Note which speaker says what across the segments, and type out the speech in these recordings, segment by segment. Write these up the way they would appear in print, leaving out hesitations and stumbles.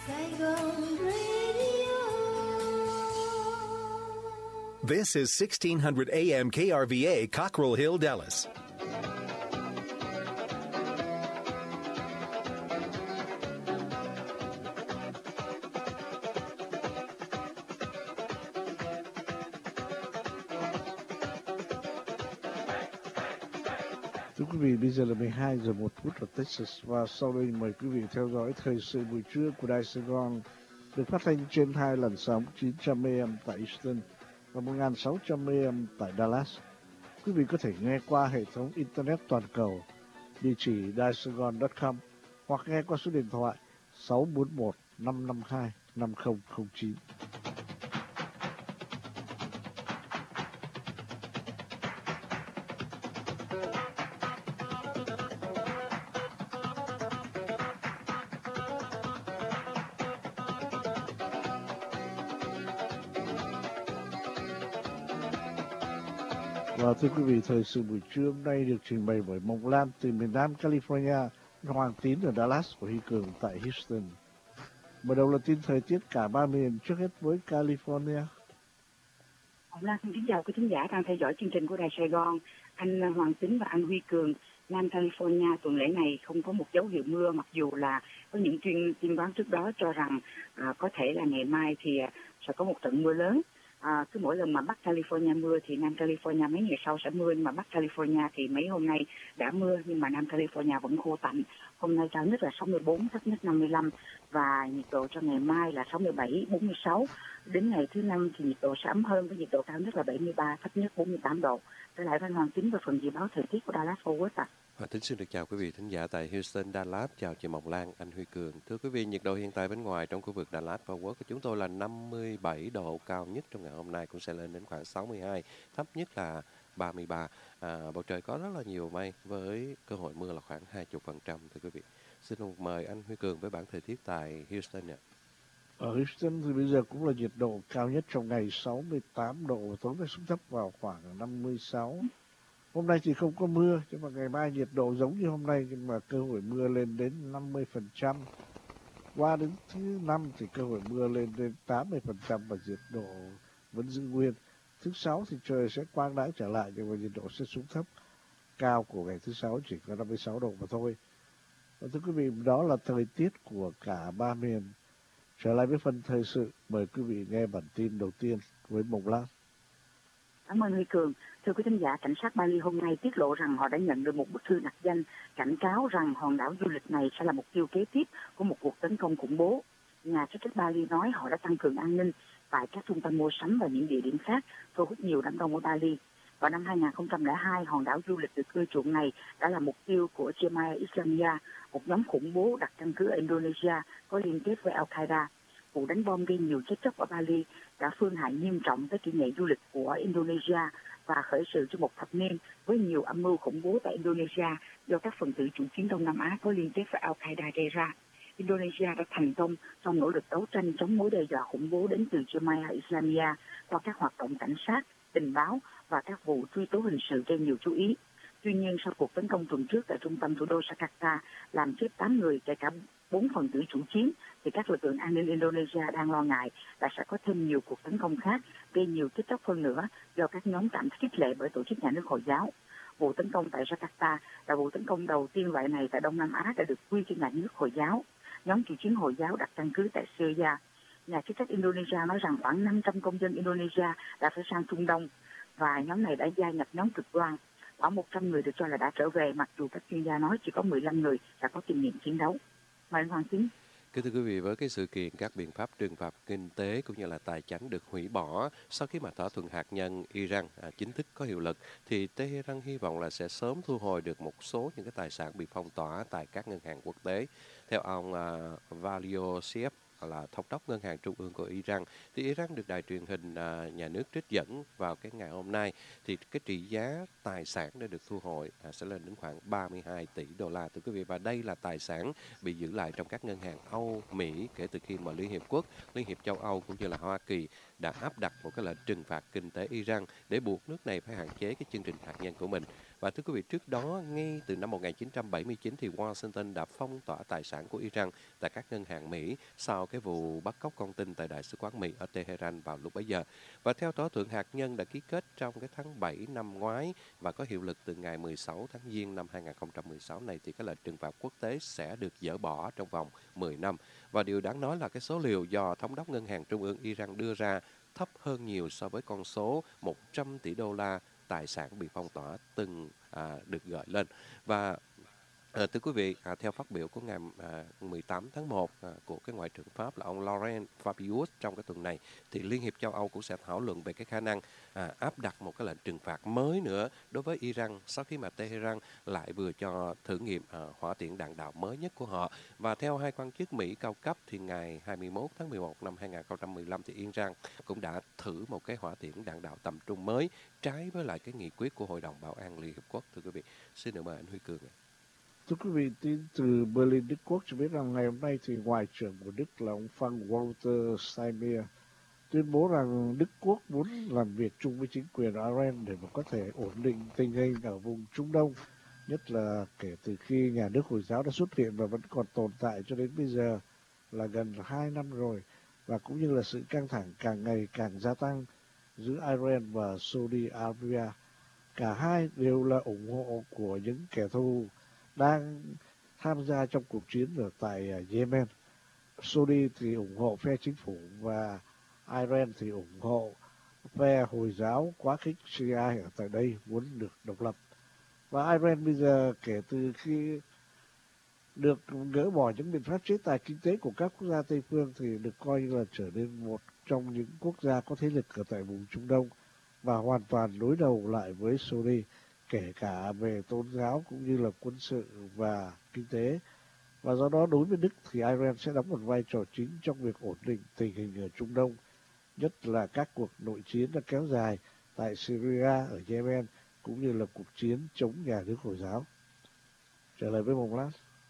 Speaker 1: Saigon Radio.
Speaker 2: This is 1600 AM KRVA, Cockrell Hill, Dallas.
Speaker 3: Thưa quý vị, bây giờ là 12 giờ 1 phút ở Texas và sau đây mời quý vị theo dõi thời sự buổi trưa của Đài Sài Gòn được phát thanh trên 2 làn sóng 900 AM tại Houston và 1600 AM tại Dallas. Quý vị có thể nghe qua hệ thống Internet toàn cầu địa chỉ daisaigon.com hoặc nghe qua số điện thoại 641 552 5009. Và thưa quý vị, thời sự buổi trưa hôm nay được trình bày bởi Mộng Lan từ miền Nam California, Hoàng Tín ở Dallas và Huy Cường tại Houston. Mở đầu là tin thời tiết cả ba miền, trước hết với California.
Speaker 4: Mộng Lan xin kính chào quý khán giả đang theo dõi chương trình của Đài Sài Gòn. Anh Hoàng Tín và anh Huy Cường, Nam California tuần lễ này không có một dấu hiệu mưa, mặc dù là có những tiên đoán trước đó cho rằng có thể là ngày mai thì sẽ có một trận mưa lớn. Cứ mỗi lần mà Bắc California mưa thì Nam California mấy ngày sau sẽ mưa, nhưng mà Bắc California thì mấy hôm nay đã mưa nhưng mà Nam California vẫn khô tạnh. Hôm nay cao nhất là 64, thấp nhất 55 và nhiệt độ cho ngày mai là 67, 46. Đến ngày thứ Năm thì nhiệt độ sẽ ấm hơn với nhiệt độ cao nhất là 73, thấp nhất 48 độ. Trở lại với Hoàng Tín và phần dự báo thời tiết của Dallas Fort Worth ạ.
Speaker 5: Hoàng Tín xin được chào quý vị thính giả tại Houston, Dallas, chào chị Mộng Lan, anh Huy Cường. Thưa quý vị, nhiệt độ hiện tại bên ngoài trong khu vực Dallas Fort Worth của chúng tôi là 57 độ, cao nhất trong ngày hôm nay cũng sẽ lên đến khoảng 62, thấp nhất là 33. Bầu trời có rất là nhiều mây với cơ hội mưa là khoảng 20%. Thưa quý vị, xin mời anh Huy Cường với bản thời tiết tại Houston ạ.
Speaker 3: Ở Houston thì bây giờ cũng là nhiệt độ cao nhất trong ngày 68 độ và tối nay xuống thấp vào khoảng 56. Hôm nay thì không có mưa, nhưng mà ngày mai nhiệt độ giống như hôm nay, nhưng mà cơ hội mưa lên đến 50%. Qua đến thứ Năm thì cơ hội mưa lên đến 80% và nhiệt độ vẫn giữ nguyên. Thứ Sáu thì trời sẽ quang đãng trở lại, nhưng mà nhiệt độ sẽ xuống thấp. Cao của ngày thứ Sáu chỉ có 56 độ mà thôi. Và thưa quý vị, đó là thời tiết của cả ba miền. Trở lại với phần thời sự, mời quý vị nghe bản tin đầu tiên với Mộng Lan.
Speaker 4: Cảm ơn Huy Cường. Thưa quý khán giả, cảnh sát Bali hôm nay tiết lộ rằng họ đã nhận được một bức thư nặc danh cảnh cáo rằng hòn đảo du lịch này sẽ là mục tiêu kế tiếp của một cuộc tấn công khủng bố. Nhà chức trách Bali nói họ đã tăng cường an ninh tại các trung tâm mua sắm và những địa điểm khác thu hút nhiều đám đông ở Bali. Vào năm 2002, hòn đảo du lịch được ưa chuộng này đã là mục tiêu của Jemaah Islamiyah, một nhóm khủng bố đặt căn cứ ở Indonesia có liên kết với Al-Qaeda. Vụ đánh bom gây nhiều chết chóc ở Bali đã phương hại nghiêm trọng tới kỷ nghệ du lịch của Indonesia và khởi sự cho một thập niên với nhiều âm mưu khủng bố tại Indonesia do các phần tử chủ chiến Đông Nam Á có liên kết với Al-Qaeda gây ra. Indonesia đã thành công trong nỗ lực đấu tranh chống mối đe dọa khủng bố đến từ Jemaah Islamiyah qua các hoạt động cảnh sát, tình báo và các vụ truy tố hình sự gây nhiều chú ý. Tuy nhiên, sau cuộc tấn công tuần trước tại trung tâm thủ đô Jakarta làm chết 8 người, kể cả 4 phần tử chủ chiến, thì các lực lượng an ninh Indonesia đang lo ngại là sẽ có thêm nhiều cuộc tấn công khác gây nhiều chết chóc hơn nữa do các nhóm cảm thấy khích lệ bởi tổ chức nhà nước Hồi giáo. Vụ tấn công tại Jakarta là vụ tấn công đầu tiên loại này tại Đông Nam Á đã được quy cho nhà nước Hồi giáo. Nhóm chủ chiến Hồi giáo đặt căn cứ tại Syria. Nhà chức trách Indonesia nói rằng khoảng 500 công dân Indonesia đã phải sang Trung Đông và nhóm này đã gia nhập nhóm cực đoan. Khoảng 100 người được cho là đã trở về, mặc dù các chuyên gia nói chỉ có 15 người đã có kinh nghiệm chiến đấu. Mời anh Hoàng Tín.
Speaker 5: Kính thưa quý vị, với cái sự kiện các biện pháp trừng phạt kinh tế cũng như là tài chính được hủy bỏ sau khi mà thỏa thuận hạt nhân Iran chính thức có hiệu lực, thì Tehran hy vọng là sẽ sớm thu hồi được một số những cái tài sản bị phong tỏa tại các ngân hàng quốc tế. Theo ông Valiosiev, là thống đốc ngân hàng trung ương của Iran, thì Iran được đài truyền hình nhà nước trích dẫn vào cái ngày hôm nay, thì cái trị giá tài sản đã được thu hồi sẽ lên đến khoảng 32 tỷ đô la, thưa quý vị. Và đây là tài sản bị giữ lại trong các ngân hàng Âu, Mỹ kể từ khi mà Liên Hiệp Quốc, Liên hiệp châu Âu cũng như là Hoa Kỳ đã áp đặt một cái lệnh trừng phạt kinh tế Iran để buộc nước này phải hạn chế cái chương trình hạt nhân của mình. Và thưa quý vị, trước đó, ngay từ năm 1979 thì Washington đã phong tỏa tài sản của Iran tại các ngân hàng Mỹ sau cái vụ bắt cóc con tin tại Đại sứ quán Mỹ ở Tehran vào lúc bấy giờ. Và theo thỏa thuận hạt nhân đã ký kết trong cái tháng 7 năm ngoái và có hiệu lực từ ngày 16 tháng Giêng năm 2016 này, thì cái lệnh trừng phạt quốc tế sẽ được dỡ bỏ trong vòng 10 năm. Và điều đáng nói là cái số liệu do Thống đốc Ngân hàng Trung ương Iran đưa ra thấp hơn nhiều so với con số 100 tỷ đô la tài sản bị phong tỏa từng được gợi lên. Và thưa quý vị, theo phát biểu của ngày 18 tháng 1 của cái Ngoại trưởng Pháp là ông Laurent Fabius trong cái tuần này, thì Liên hiệp châu Âu cũng sẽ thảo luận về cái khả năng áp đặt một cái lệnh trừng phạt mới nữa đối với Iran sau khi mà Tehran lại vừa cho thử nghiệm hỏa tiễn đạn đạo mới nhất của họ. Và theo hai quan chức Mỹ cao cấp thì ngày 21 tháng 11 năm 2015 thì Iran cũng đã thử một cái hỏa tiễn đạn đạo tầm trung mới trái với lại cái nghị quyết của Hội đồng Bảo an Liên Hiệp Quốc. Thưa quý vị, xin được mời anh Huy Cường.
Speaker 3: Thưa quý vị, tin từ Berlin, Đức Quốc cho biết rằng ngày hôm nay thì Ngoại trưởng của Đức là ông Frank-Walter Steinmeier tuyên bố rằng Đức Quốc muốn làm việc chung với chính quyền Iran để mà có thể ổn định tình hình ở vùng Trung Đông, nhất là kể từ khi nhà nước Hồi giáo đã xuất hiện và vẫn còn tồn tại cho đến bây giờ là gần 2 năm rồi, và cũng như là sự căng thẳng càng ngày càng gia tăng giữa Iran và Saudi Arabia. Cả hai đều là ủng hộ của những kẻ thù đang tham gia trong cuộc chiến ở tại Yemen. Saudi thì ủng hộ phe chính phủ và Iran thì ủng hộ phe Hồi giáo quá khích Shia ở tại đây muốn được độc lập. Và Iran bây giờ kể từ khi được gỡ bỏ những biện pháp chế tài kinh tế của các quốc gia Tây phương thì được coi như là trở nên một trong những quốc gia có thế lực ở tại vùng Trung Đông và hoàn toàn đối đầu lại với Saudi, kể cả về tôn giáo cũng như là quân sự và kinh tế. Và do đó đối với Đức thì Iran sẽ đóng một vai trò chính trong việc ổn định tình hình ở Trung Đông, nhất là các cuộc nội chiến đã kéo dài tại Syria, ở Yemen, cũng như là cuộc chiến chống nhà nước Hồi giáo. Trở lại với Mông Lát.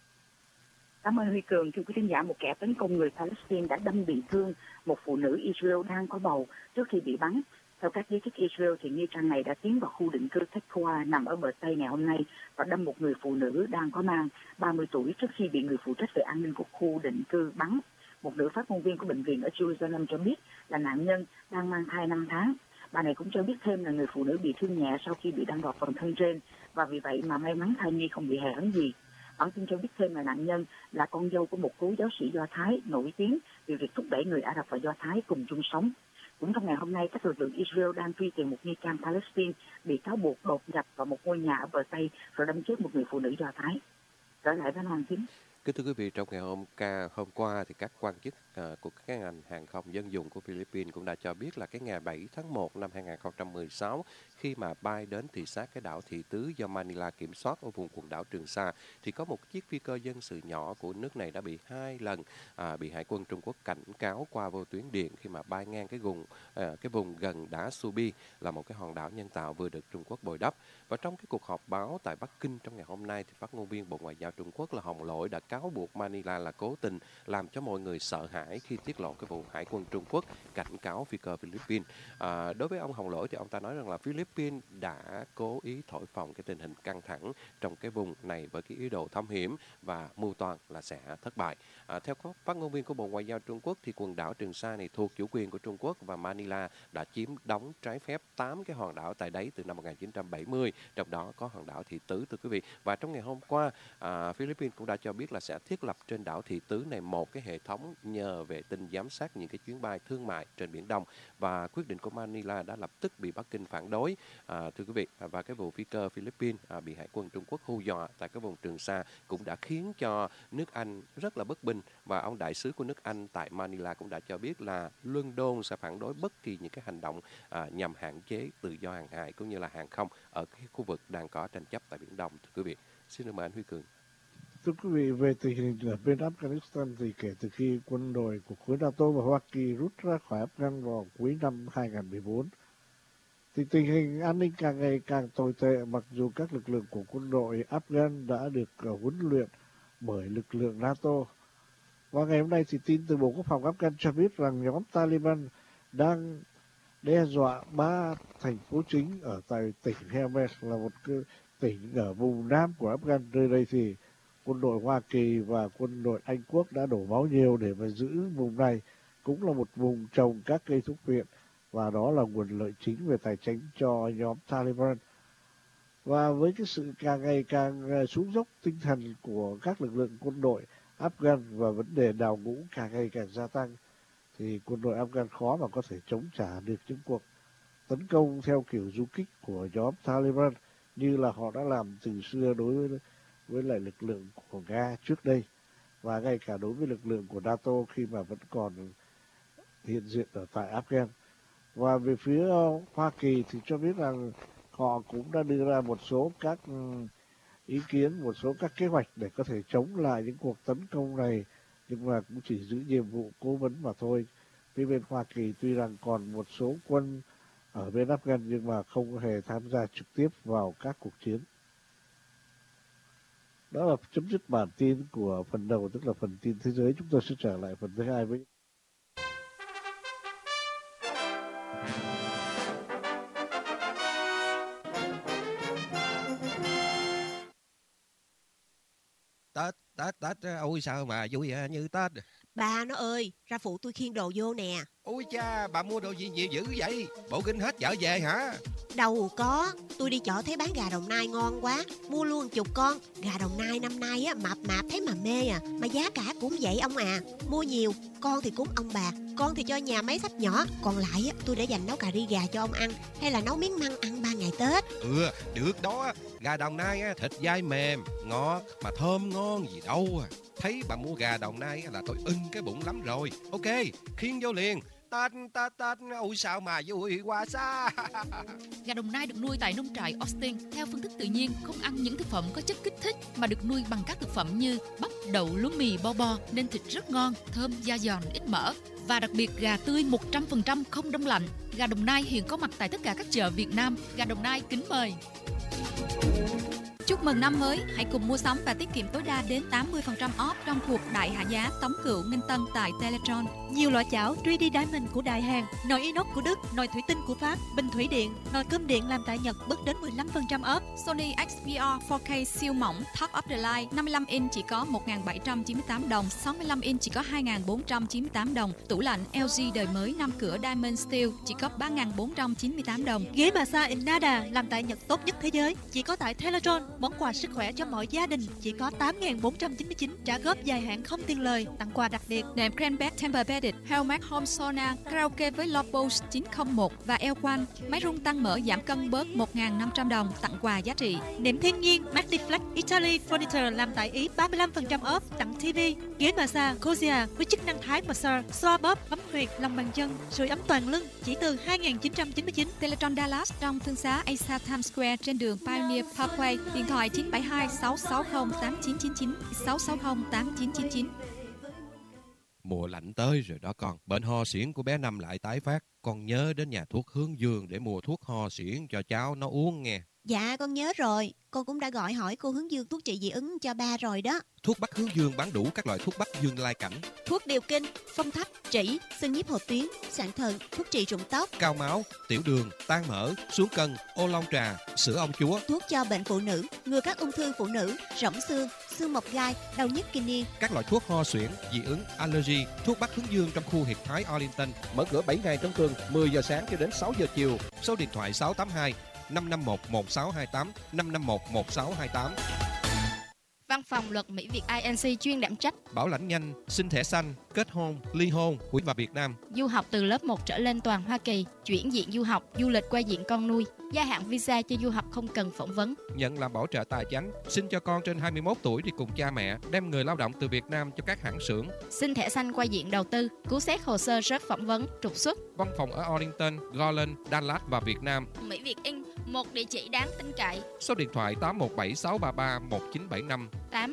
Speaker 4: Cảm ơn Huy Cường. Thưa quý khán giả, một kẻ tấn công người Palestine đã đâm bị thương một phụ nữ Israel đang có bầu trước khi bị bắn. Theo các giới chức Israel thì nghi can này đã tiến vào khu định cư Tekoa nằm ở bờ Tây ngày hôm nay và đâm một người phụ nữ đang có mang 30 tuổi trước khi bị người phụ trách về an ninh của khu định cư bắn. Một nữ phát ngôn viên của bệnh viện ở Jerusalem cho biết là nạn nhân đang mang thai 5 tháng. Bà này cũng cho biết thêm là người phụ nữ bị thương nhẹ sau khi bị đâm vào phần thân trên và vì vậy mà may mắn thai nhi không bị hề hấn gì. Bản tin cho biết thêm là nạn nhân là con dâu của một cố giáo sĩ Do Thái nổi tiếng vì việc thúc đẩy người Ả Rập và Do Thái cùng chung sống. Cũng trong ngày hôm nay, các lực lượng Israel đang truy tìm một nghi can Palestine bị cáo buộc đột nhập vào một ngôi nhà ở bờ Tây rồi đâm chết một người phụ nữ Do Thái. Trở lại với Hoàng Chính.
Speaker 5: Kính thưa quý vị, trong ngày hôm qua thì các quan chức của các ngành hàng không dân dụng của Philippines cũng đã cho biết là cái ngày 7 tháng 1 năm 2016 khi mà bay đến thị sát cái đảo Thị Tứ do Manila kiểm soát ở vùng quần đảo Trường Sa thì có một chiếc phi cơ dân sự nhỏ của nước này đã bị 2 lần bị Hải quân Trung Quốc cảnh cáo qua vô tuyến điện khi mà bay ngang cái vùng gần đá Subi là một cái hòn đảo nhân tạo vừa được Trung Quốc bồi đắp. Và trong cái cuộc họp báo tại Bắc Kinh trong ngày hôm nay thì phát ngôn viên Bộ Ngoại giao Trung Quốc là Hồng Lỗi đã cáo buộc Manila là cố tình làm cho mọi người sợ hãi khi tiết lộ cái vụ Hải quân Trung Quốc cảnh cáo phi cơ Philippines. Đối với ông Hồng Lỗi thì ông ta nói rằng là Philippines đã cố ý thổi phồng cái tình hình căng thẳng trong cái vùng này với cái ý đồ thám hiểm và mưu toan là sẽ thất bại. Theo phát ngôn viên của Bộ Ngoại giao Trung Quốc thì quần đảo Trường Sa này thuộc chủ quyền của Trung Quốc và Manila đã chiếm đóng trái phép 8 cái hòn đảo tại đấy từ năm 1970, trong đó có hòn đảo Thị Tứ, thưa quý vị. Và trong ngày hôm qua, Philippines cũng đã cho biết là sẽ thiết lập trên đảo Thị Tứ này một cái hệ thống nhờ vệ tinh giám sát những cái chuyến bay thương mại trên Biển Đông, và quyết định của Manila đã lập tức bị Bắc Kinh phản đối, thưa quý vị. Và cái vụ phi cơ Philippines bị Hải quân Trung Quốc hù dọa tại cái vùng Trường Sa cũng đã khiến cho nước Anh rất là bất bình, và ông đại sứ của nước Anh tại Manila cũng đã cho biết là London sẽ phản đối bất kỳ những cái hành động nhằm hạn chế tự do hàng hải cũng như là hàng không ở cái khu vực đang có tranh chấp tại Biển Đông, thưa quý vị. Xin được mời anh Huy Cường.
Speaker 3: Thưa quý vị, về tình hình ở bên Afghanistan thì kể từ khi quân đội của khối NATO và Hoa Kỳ rút ra khỏi Afghan vào cuối năm 2014, thì tình hình an ninh càng ngày càng tồi tệ, mặc dù các lực lượng của quân đội Afghan đã được huấn luyện bởi lực lượng NATO. Và ngày hôm nay thì tin từ Bộ Quốc phòng Afghan cho biết rằng nhóm Taliban đang đe dọa 3 thành phố chính ở tại tỉnh Helmand, là một tỉnh ở vùng Nam của Afghan. Nơi đây thì quân đội Hoa Kỳ và quân đội Anh Quốc đã đổ máu nhiều để mà giữ vùng này, cũng là một vùng trồng các cây thuốc viện và đó là nguồn lợi chính về tài chính cho nhóm Taliban. Và với cái sự càng ngày càng xuống dốc tinh thần của các lực lượng quân đội Afghan và vấn đề đào ngũ càng ngày càng gia tăng, thì quân đội Afghan khó mà có thể chống trả được những cuộc tấn công theo kiểu du kích của nhóm Taliban như là họ đã làm từ xưa đối với lại lực lượng của Nga trước đây, và ngay cả đối với lực lượng của NATO khi mà vẫn còn hiện diện ở tại Afghan. Và về phía Hoa Kỳ thì cho biết rằng họ cũng đã đưa ra một số các ý kiến, một số các kế hoạch để có thể chống lại những cuộc tấn công này, nhưng mà cũng chỉ giữ nhiệm vụ cố vấn mà thôi. Phía bên Hoa Kỳ tuy rằng còn một số quân ở bên Afghan nhưng mà không hề tham gia trực tiếp vào các cuộc chiến. Đó là chấm dứt bản tin của phần đầu, tức là phần tin thế giới. Chúng tôi sẽ trở lại phần thứ hai với
Speaker 6: Tết, ôi sao mà vui như Tết.
Speaker 7: Ba nó ơi, ra phụ tôi khiêng đồ vô nè.
Speaker 6: Ôi cha, bà mua đồ gì nhiều dữ vậy? Bộ kinh hết chợ về hả?
Speaker 7: Đâu có, tôi đi chợ thấy bán gà Đồng Nai ngon quá, mua luôn chục con. Gà Đồng Nai năm nay á mập mạp thấy mà mê à, mà giá cả cũng vậy ông à. Mua nhiều, con thì cúng ông bà, con thì cho nhà mấy sách nhỏ, còn lại á tôi để dành nấu cà ri gà cho ông ăn, hay là nấu miếng măng ăn 3 ngày Tết.
Speaker 6: Được đó, gà Đồng Nai á, thịt dai mềm, ngọt mà thơm ngon gì đâu à. Thấy bà mua gà Đồng Nai là tôi ưng cái bụng lắm rồi. Ok, khiêng vô liền. Tết, ôi sao mà vui quá xa.
Speaker 8: Gà Đồng Nai được nuôi tại nông trại Austin theo phương thức tự nhiên, không ăn những thực phẩm có chất kích thích mà được nuôi bằng các thực phẩm như bắp, đậu, lúa mì, bo nên thịt rất ngon, thơm, da giòn, ít mỡ. Và đặc biệt gà tươi 100% không đông lạnh. Gà Đồng Nai hiện có mặt tại tất cả các chợ Việt Nam. Gà Đồng Nai kính mời.
Speaker 9: Chúc mừng năm mới, hãy cùng mua sắm và tiết kiệm tối đa đến 80% off trong cuộc đại hạ giá Tống Cựu Nghinh Tân tại Teletron.
Speaker 10: Nhiều loại chảo 3D Diamond của Đại Hàn, nồi inox của Đức, nồi thủy tinh của Pháp, bình thủy điện, nồi cơm điện làm tại Nhật bớt đến 15% off.
Speaker 9: Sony XPR 4K siêu mỏng Top of the Line 55 inch chỉ có 1.798 đồng, 65 inch chỉ có 2.498 đồng. Tủ lạnh LG đời mới 5 cửa Diamond Steel chỉ có 3.498 đồng.
Speaker 10: Ghế massage Innada làm tại Nhật tốt nhất thế giới, chỉ có tại Teletron. Món quà sức khỏe cho mọi gia đình chỉ có 8.499, trả góp dài hạn không tiền lời, tặng quà đặc biệt.
Speaker 9: Nệm Cranberry Temper Bedded, Helmet Home Sauna, karaoke với Lobos 901 và L1, máy rung tăng mỡ giảm cân bớt 1.500 đồng, tặng quà giá trị.
Speaker 10: Nệm thiên nhiên Maxiflex Italy Furniture làm tại Ý 35% off, tặng TV. Ghế massage Cosia với chức năng thái massage, xoa bóp, bấm huyệt, lòng bàn chân, sưởi ấm toàn lưng chỉ từ 2.999.
Speaker 9: Teletron Dallas trong thương xá Asia Times Square trên đường Pioneer Parkway. Điện thoại 972 660 8999 660 8999.
Speaker 6: Mùa lạnh tới rồi đó con. Bệnh ho suyễn của bé Năm lại tái phát. Con nhớ đến nhà thuốc Hướng Dương để mua thuốc ho suyễn cho cháu nó uống nghe.
Speaker 7: Dạ con nhớ rồi, con cũng đã gọi hỏi cô Hướng Dương thuốc trị dị ứng cho ba rồi đó.
Speaker 6: Thuốc Bắc Hướng Dương bán đủ các loại thuốc Bắc Dương lai cảnh.
Speaker 7: Thuốc điều kinh, phong thấp, trĩ, xương nhiếp hột tuyến, sạn thận, thuốc trị rụng tóc,
Speaker 6: cao máu, tiểu đường, tan mỡ, xuống cân, ô long trà, sữa ong chúa.
Speaker 7: Thuốc cho bệnh phụ nữ, ngừa các ung thư phụ nữ, rỗng xương, xương mọc gai, đau nhức kinh niên.
Speaker 6: Các loại thuốc ho suyễn, dị ứng, allergy. Thuốc Bắc Hướng Dương trong khu Hiệp Thái Arlington. Mở cửa 7 ngày trong tuần, 10 giờ sáng cho đến 6 giờ chiều. Số điện thoại 682 551 1628 551 1628.
Speaker 11: Văn phòng luật Mỹ Việt INC chuyên đảm trách
Speaker 6: bảo lãnh nhanh, xin thẻ xanh, kết hôn, ly hôn, hủy vào Việt Nam.
Speaker 11: Du học từ lớp 1 trở lên toàn Hoa Kỳ, chuyển diện du học, du lịch qua diện con nuôi, gia hạn visa cho du học không cần phỏng vấn.
Speaker 6: Nhận làm bảo trợ tài chánh, xin cho con trên 21 tuổi đi cùng cha mẹ, đem người lao động từ Việt Nam cho các hãng xưởng.
Speaker 11: Xin thẻ xanh qua diện đầu tư, cứu xét hồ sơ rớt phỏng vấn, trục xuất.
Speaker 6: Văn phòng ở Arlington, Garland, Dallas và Việt Nam.
Speaker 11: Mỹ Việt Inc. một địa chỉ đáng tin cậy.
Speaker 6: Số điện thoại 817633 1975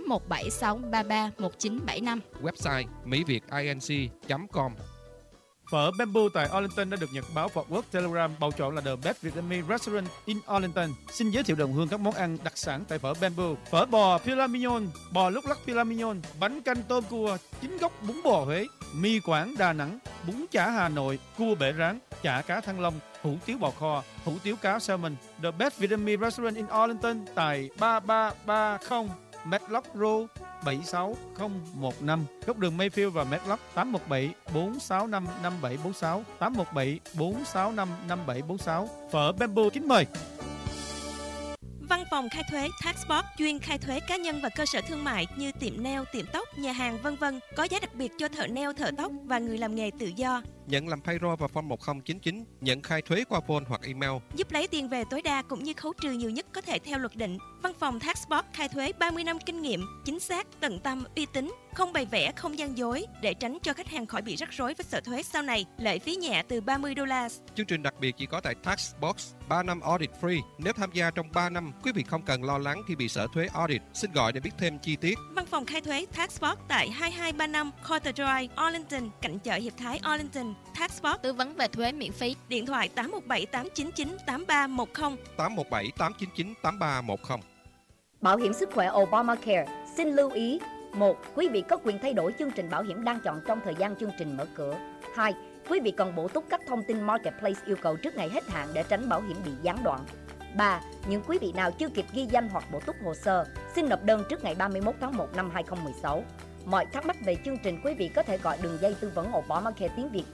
Speaker 11: 817633 1975.
Speaker 6: Website mỹviệtinc.com.
Speaker 12: Phở Bamboo tại Arlington đã được nhật báo Fort Worth Telegram bầu chọn là The Best Vietnamese Restaurant in Arlington. Xin giới thiệu đồng hương các món ăn đặc sản tại phở Bamboo: phở bò filet mignon, bò lúc lắc filet mignon, bánh canh tôm cua, chính gốc bún bò Huế, mì Quảng Đà Nẵng, bún chả Hà Nội, cua bể rán, chả cá thăng long, hủ tiếu bò kho, hủ tiếu cá salmon. The Best Vietnamese Restaurant in Arlington tại 3330 Medlock Road 76015, góc đường Mayfield và Medlock. 817-465-5746, 817-465-5746. Phở Bamboo kính mời.
Speaker 13: Văn phòng khai thuế Taxbox chuyên khai thuế cá nhân và cơ sở thương mại như tiệm nail, tiệm tóc, nhà hàng v.v. Có giá đặc biệt cho thợ nail, thợ tóc và người làm nghề tự do.
Speaker 6: Nhận làm payroll và form 1099, nhận khai thuế qua phone hoặc email.
Speaker 13: Giúp lấy tiền về tối đa cũng như khấu trừ nhiều nhất có thể theo luật định. Văn phòng Taxbox khai thuế 30 năm kinh nghiệm, chính xác, tận tâm, uy tín, không bày vẽ, không gian dối để tránh cho khách hàng khỏi bị rắc rối với sở thuế sau này. Lệ phí nhẹ từ $30.
Speaker 6: Chương trình đặc biệt chỉ có tại Taxbox, 3 năm audit free. Nếu tham gia trong 3 năm, quý vị không cần lo lắng khi bị sở thuế audit. Xin gọi để biết thêm chi tiết.
Speaker 13: Văn phòng khai thuế Taxbox tại 2235 Carter Drive, Arlington, cạnh chợ Hiệp Thái, Arlington. Taxbox
Speaker 11: tư vấn về thuế miễn phí.
Speaker 13: Điện thoại 817-899-8310.
Speaker 6: 817-899-8310.
Speaker 14: Bảo hiểm sức khỏe Obamacare. Xin lưu ý: 1. Quý vị có quyền thay đổi chương trình bảo hiểm đang chọn trong thời gian chương trình mở cửa. 2. Quý vị cần bổ túc các thông tin Marketplace yêu cầu trước ngày hết hạn để tránh bảo hiểm bị gián đoạn. 3. Những quý vị nào chưa kịp ghi danh hoặc bổ túc hồ sơ, xin nộp đơn trước ngày 31 tháng 1 năm 2016. Mọi thắc mắc về chương trình, quý vị có thể gọi đường dây tư vấn Obamacare tiếng Việt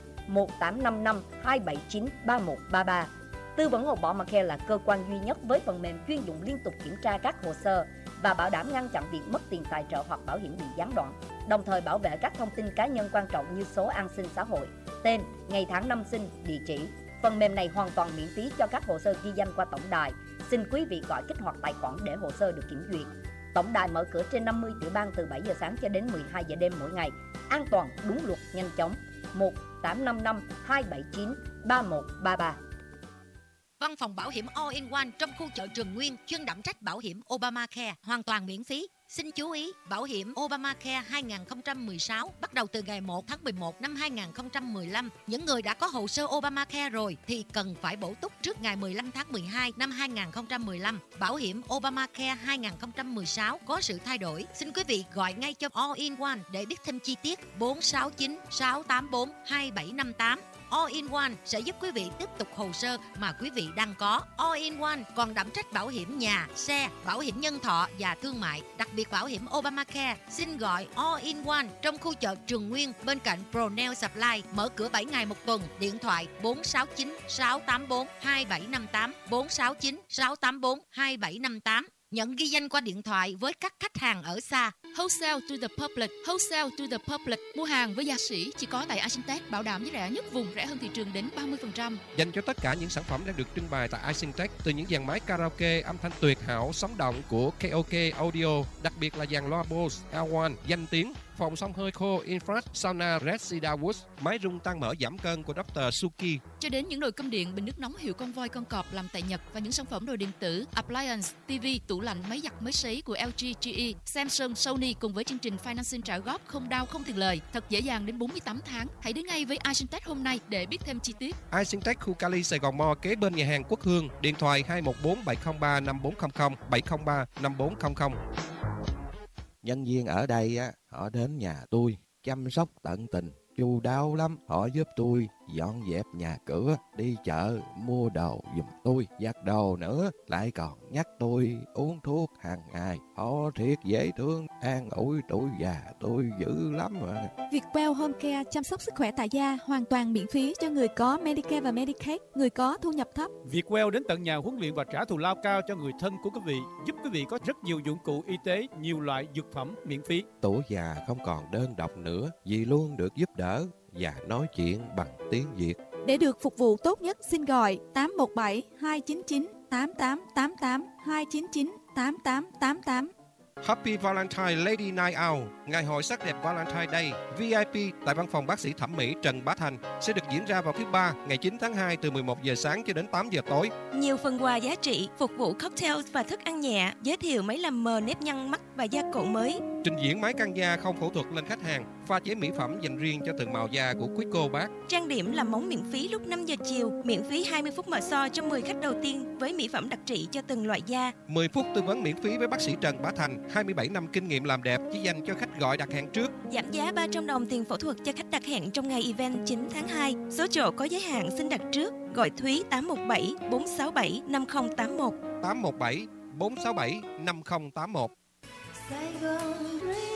Speaker 14: 1855-279-3133. Tư vấn Obamacare là cơ quan duy nhất với phần mềm chuyên dụng liên tục kiểm tra các hồ sơ và bảo đảm ngăn chặn việc mất tiền tài trợ hoặc bảo hiểm bị gián đoạn, đồng thời bảo vệ các thông tin cá nhân quan trọng như số an sinh xã hội, tên, ngày tháng năm sinh, địa chỉ. Phần mềm này hoàn toàn miễn phí cho các hồ sơ ghi danh qua tổng đài. Xin quý vị gọi kích hoạt tài khoản để hồ sơ được kiểm duyệt. Tổng đài mở cửa trên 50 tiểu bang từ 7 giờ sáng cho đến 12 giờ đêm mỗi ngày. An toàn, đúng luật, nhanh chóng. 1-855-279-3133.
Speaker 15: Văn phòng bảo hiểm All-in-One trong khu chợ Trường Nguyên chuyên đảm trách bảo hiểm Obamacare hoàn toàn miễn phí. Xin chú ý, bảo hiểm Obamacare 2016 bắt đầu từ ngày 1 tháng 11 năm 2015. Những người đã có hồ sơ Obamacare rồi thì cần phải bổ túc trước ngày 15 tháng 12 năm 2015. Bảo hiểm Obamacare 2016 có sự thay đổi. Xin quý vị gọi ngay cho All-in-One để biết thêm chi tiết. 469-684-2758. All-in-One sẽ giúp quý vị tiếp tục hồ sơ mà quý vị đang có. All-in-One còn đảm trách bảo hiểm nhà, xe, bảo hiểm nhân thọ và thương mại, đặc biệt bảo hiểm Obamacare. Xin gọi All-in-One trong khu chợ Trường Nguyên bên cạnh Pro Nail Supply, mở cửa 7 ngày một tuần. Điện thoại 469-684-2758, 469-684-2758. Nhận ghi danh qua điện thoại với các khách hàng ở xa.
Speaker 8: Wholesale to the public. Wholesale to the public. Mua hàng với giá sỉ chỉ có tại Icintech, bảo đảm giá rẻ nhất vùng, rẻ hơn thị trường đến 30%.
Speaker 6: Dành cho tất cả những sản phẩm đang được trưng bày tại Icintech, từ những dàn máy karaoke âm thanh tuyệt hảo sống động của KOK Audio, đặc biệt là dàn loa Bose L1 danh tiếng, phòng xông hơi khô Infrared Sauna Red Cedar Woods, máy rung tăng mỡ giảm cân của Dr. Suki,
Speaker 8: cho đến những nồi cơm điện, bình nước nóng hiệu con voi con cọp làm tại Nhật và những sản phẩm đồ điện tử, appliance, TV, tủ lạnh, máy giặt, máy sấy của LG, GE, Samsung, Sony cùng với chương trình financing trả góp không đau không tiền lời, thật dễ dàng đến 48 tháng. Hãy đến ngay với Icintech hôm nay để biết thêm chi tiết.
Speaker 6: Icintech khu Cali Sài Gòn Mall kế bên nhà hàng Quốc Hương, điện thoại 214-703-5400, 703-5400.
Speaker 16: Nhân viên ở đây á, họ đến nhà tôi chăm sóc tận tình, chu đáo lắm. Họ giúp tôi dọn dẹp nhà cửa, đi chợ mua đồ giùm tôi, giặt đồ nữa, lại còn nhắc tôi uống thuốc hàng ngày. Họ thiệt dễ thương, an ủi tuổi già tôi dữ lắm mà.
Speaker 17: Vietwell Home Care chăm sóc sức khỏe tại gia hoàn toàn miễn phí cho người có Medicare và Medicaid, người có thu nhập thấp.
Speaker 12: Vietwell đến tận nhà huấn luyện và trả thù lao cao cho người thân của quý vị, giúp quý vị có rất nhiều dụng cụ y tế, nhiều loại dược phẩm miễn phí.
Speaker 16: Tuổi già không còn đơn độc nữa, vì luôn được giúp đỡ và nói chuyện bằng tiếng Việt.
Speaker 17: Để được phục vụ tốt nhất, xin gọi 817-299-8888, 299-8888.
Speaker 6: Happy Valentine Lady Night Out, ngày hội sắc đẹp Valentine Day VIP tại văn phòng bác sĩ thẩm mỹ Trần Bá Thành sẽ được diễn ra vào thứ Ba, ngày 9 tháng 2 từ 11 giờ sáng cho đến 8 giờ tối.
Speaker 13: Nhiều phần quà giá trị, phục vụ cocktails và thức ăn nhẹ, giới thiệu máy làm mờ nếp nhăn mắt và da cổ mới.
Speaker 6: Trình diễn máy căng da không phẫu thuật lên khách hàng, pha chế mỹ phẩm dành riêng cho từng màu da của quý cô bác.
Speaker 13: Trang điểm làm móng miễn phí lúc 5 giờ chiều, miễn phí 20 phút mở so cho 10 khách đầu tiên với mỹ phẩm đặc trị cho từng loại da.
Speaker 6: 10 phút tư vấn miễn phí với bác sĩ Trần Bá Thành, 27 năm kinh nghiệm làm đẹp chỉ dành cho khách gọi đặt hẹn trước.
Speaker 13: Giảm giá 300 đồng tiền phẫu thuật cho khách đặt hẹn trong ngày event 9 tháng 2. Số chỗ có giới hạn xin đặt trước, gọi Thúy 817 467 5081.
Speaker 6: 817 467 5081.
Speaker 1: Sài Gòn Radio.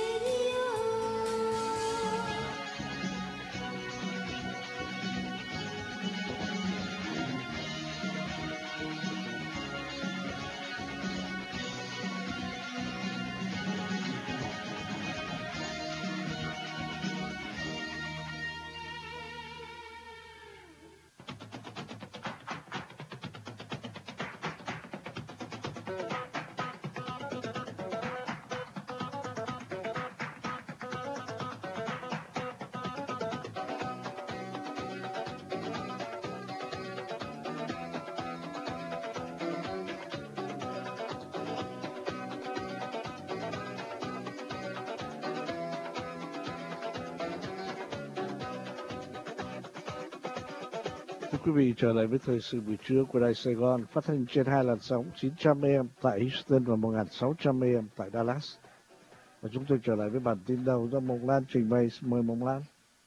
Speaker 3: Thưa quý vị, trở lại với thời sự buổi trưa của Đài Sài Gòn, phát thanh trên 2 làn sóng 900 AM tại Houston và 1600 AM tại Dallas. Và chúng tôi trở lại với bản tin đầu do Mộng Lan trình bày. Mời Mộng Lan.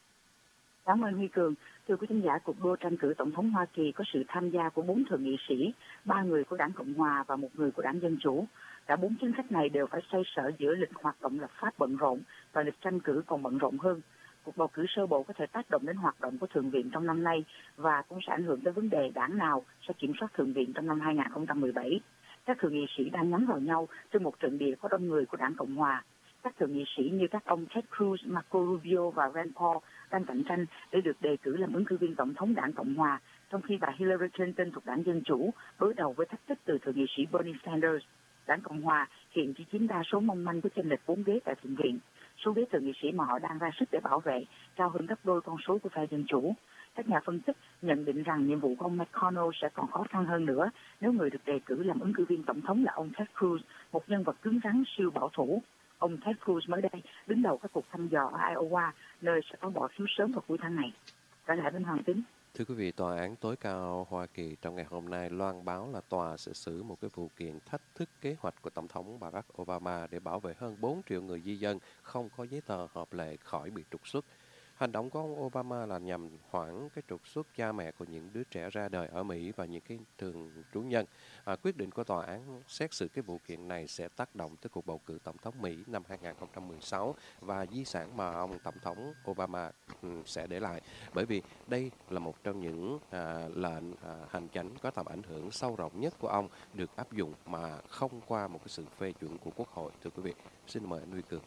Speaker 4: Cảm ơn Huy Cường. Thưa quý khán giả, cuộc đua tranh cử tổng thống Hoa Kỳ có sự tham gia của 4 thượng nghị sĩ, 3 người của đảng Cộng hòa và 1 người của đảng Dân chủ. Cả 4 chính khách này đều phải xoay sở giữa lịch hoạt động lập pháp bận rộn và lịch tranh cử còn bận rộn hơn. Cuộc bầu cử sơ bộ có thể tác động đến hoạt động của Thượng viện trong năm nay và cũng sẽ ảnh hưởng tới vấn đề đảng nào sẽ kiểm soát Thượng viện trong năm 2017. Các thượng nghị sĩ đang nhắm vào nhau trên một trận địa có đông người của đảng Cộng hòa. Các thượng nghị sĩ như các ông Ted Cruz, Marco Rubio và Rand Paul đang cạnh tranh để được đề cử làm ứng cử viên tổng thống đảng Cộng hòa, trong khi bà Hillary Clinton thuộc đảng Dân chủ đối đầu với thách thức từ thượng nghị sĩ Bernie Sanders. Đảng Cộng hòa hiện chỉ chiếm đa số mong manh với chênh lệch 4 ghế tại Thượng viện. Số ghế thượng nghị sĩ mà họ đang ra sức để bảo vệ cao hơn gấp đôi con số của phe Dân chủ. Các nhà phân tích nhận định rằng nhiệm vụ của ông McConnell sẽ còn khó khăn hơn nữa nếu người được đề cử làm ứng cử viên tổng thống là ông Ted Cruz, một nhân vật cứng rắn siêu bảo thủ. Ông Ted Cruz mới đây đứng đầu các cuộc thăm dò ở Iowa, nơi sẽ có bỏ phiếu sớm vào cuối tháng này. Trở lại bên Hoàng Tín.
Speaker 5: Thưa quý vị, Tòa án tối cao Hoa Kỳ trong ngày hôm nay loan báo là tòa sẽ xử một cái vụ kiện thách thức kế hoạch của Tổng thống Barack Obama để bảo vệ hơn 4 triệu người di dân không có giấy tờ hợp lệ khỏi bị trục xuất. Hành động của ông Obama là nhằm hoãn cái trục xuất cha mẹ của những đứa trẻ ra đời ở Mỹ và những cái thường trú nhân. Quyết định của tòa án xét xử cái vụ kiện này sẽ tác động tới cuộc bầu cử tổng thống Mỹ năm 2016 và di sản mà ông Tổng thống Obama sẽ để lại. Bởi vì đây là một trong những lệnh hành chánh có tầm ảnh hưởng sâu rộng nhất của ông được áp dụng mà không qua một cái sự phê chuẩn của Quốc hội. Thưa quý vị, xin mời anh Huy Cường.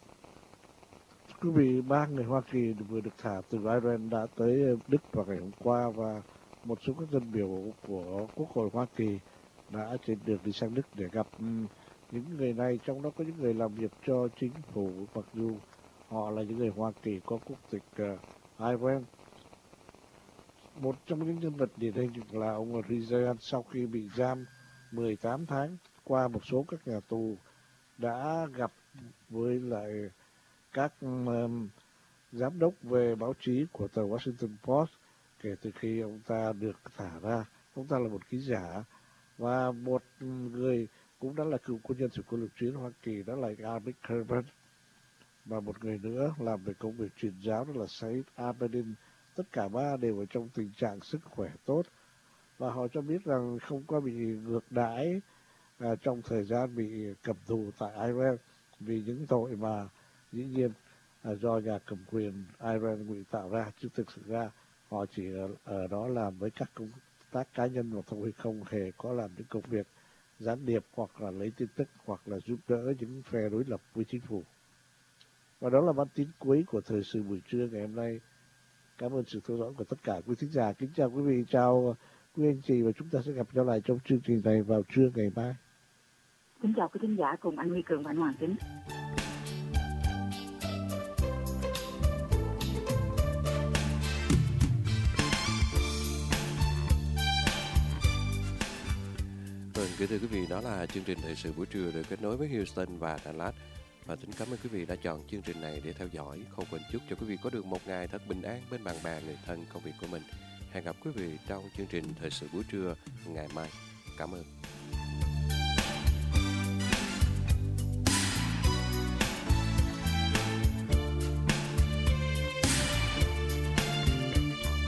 Speaker 3: Quý vị, 3 người Hoa Kỳ vừa được thả từ Iran đã tới Đức vào ngày hôm qua và một số các dân biểu của Quốc hội Hoa Kỳ đã trên đường đi sang Đức để gặp những người này, trong đó có những người làm việc cho chính phủ mặc dù họ là những người Hoa Kỳ có quốc tịch Iran. Một trong những nhân vật điển hình là ông Rizan sau khi bị giam 18 tháng qua một số các nhà tù đã gặp với lại các giám đốc về báo chí của tờ Washington Post kể từ khi ông ta được thả ra. Ông ta là một ký giả và một người cũng đã là cựu quân nhân của quân lục chiến Hoa Kỳ, đó là Amick Herman, và một người nữa làm về công việc truyền giáo đó là Said Abedin. Tất cả ba đều ở trong tình trạng sức khỏe tốt và họ cho biết rằng không có bị ngược đãi trong thời gian bị cầm tù tại Iran vì những tội mà dĩ nhiên do nhà cầm quyền Iran ngụy tạo ra, chứ thực sự ra họ chỉ ở đó làm với các công tác cá nhân mà thôi, không hề có làm những công việc gián điệp hoặc là lấy tin tức hoặc là giúp đỡ những phe đối lập với chính phủ. Và đó là bản tin cuối của thời sự buổi trưa ngày hôm nay. Cảm ơn sự theo dõi của tất cả quý thính giả. Kính chào quý vị, chào quý anh chị, và chúng ta sẽ gặp nhau lại trong chương trình này vào trưa ngày mai.
Speaker 4: Kính chào quý thính giả cùng anh Huy Cường và anh Hoàng Tín.
Speaker 5: Kính thưa quý vị, đó là chương trình thời sự buổi trưa được kết nối với Houston và Dallas. Và tính cảm ơn quý vị đã chọn chương trình này để theo dõi. Không quên chúc cho quý vị có được một ngày thật bình an bên bạn bè, người thân, công việc của mình. Hẹn gặp quý vị trong chương trình Thời sự buổi trưa ngày mai. Cảm ơn.